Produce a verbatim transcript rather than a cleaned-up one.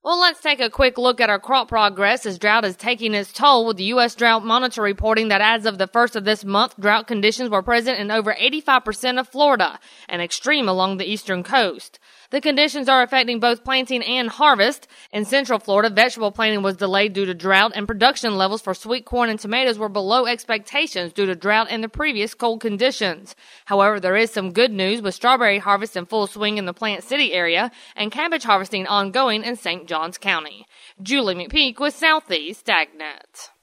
Well, let's take a quick look at our crop progress as drought is taking its toll, with the U S Drought Monitor reporting that as of the first of this month, drought conditions were present in over eighty-five percent of Florida and extreme along the eastern coast. The conditions are affecting both planting and harvest. In Central Florida, vegetable planting was delayed due to drought, and production levels for sweet corn and tomatoes were below expectations due to drought and the previous cold conditions. However, there is some good news, with strawberry harvest in full swing in the Plant City area and cabbage harvesting ongoing in Saint Johns County. Julie McPeak with Southeast AgNet.